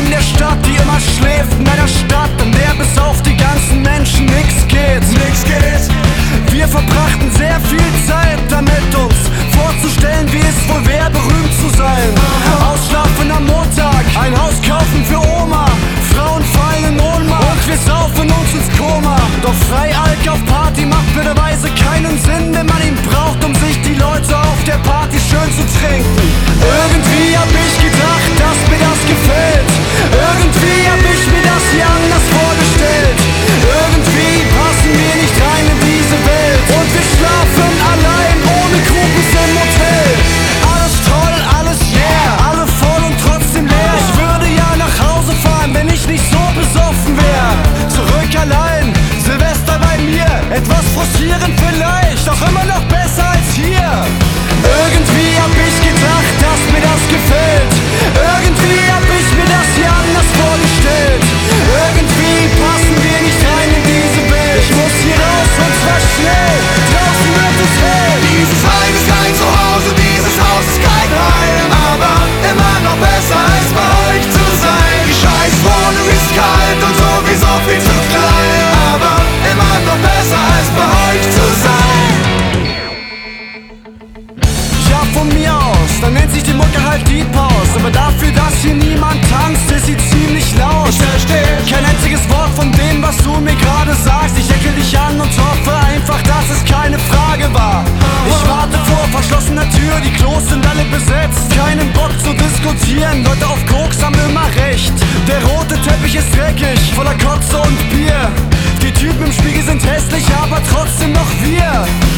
in der Stadt, die immer schläft, in einer Stadt, in der bis auf die ganzen Menschen nix geht. Wir verbrachten sehr viel Zeit damit, uns vorzustellen, wie es wohl wäre, berühmt zu sein. Ausschlafen am Montag, ein Haus kaufen für Oma, Frauen fallen in Ohnmacht und wir saufen uns ins Koma. Doch Freialk auf Party macht blöderweise keinen Sinn, wenn man ihn braucht, um sich die Leute auf der Party schön zu trinken. Irgendwie hab ich gedacht, dass mir das gefällt. Irgendwie hab ich mir das hier anders vorgestellt. Irgendwie passen wir nicht rein in diese Welt und wir schlafen allein ohne Groupies im Hotel. Alles toll, alles yeah, alle voll und trotzdem leer. Ich würde ja nach Hause fahren, wenn ich nicht so besoffen wär. Zurück allein, Silvester bei mir, etwas frustrierend vielleicht, doch immer noch besser als hier. Irgendwie hab ich gedacht, dass mir das gefällt. Irgendwie hab ich mir das hier anders vorgestellt. Irgendwie passen wir nicht rein in diese Welt. Ich muss hier raus und zwar schnell, draußen wird es hell. Dieses Heim ist kein Zuhause, dieses Haus ist kein Heim, aber immer noch besser als bei euch zu sein. Die Scheißwohnung ist kalt und sowieso viel zu klein, aber immer noch besser als bei euch zu sein. Ja, von mir aus, dann nennt sich die Mucke halt Deep House, aber dafür, dass hier niemand tanzt, ist sie ziemlich laut. Ich versteh kein einziges Wort von dem, was du mir gerade sagst. Ich ecke dich an und hoffe einfach, dass es keine Frage war. Ich warte vor verschlossener Tür, die Klos sind alle besetzt. Keinen Bock zu diskutieren, Leute auf Koks haben immer recht. Der rote Teppich ist dreckig, voller Kotze und Bier. Die Typen im Spiegel sind hässlich, aber trotzdem noch wir.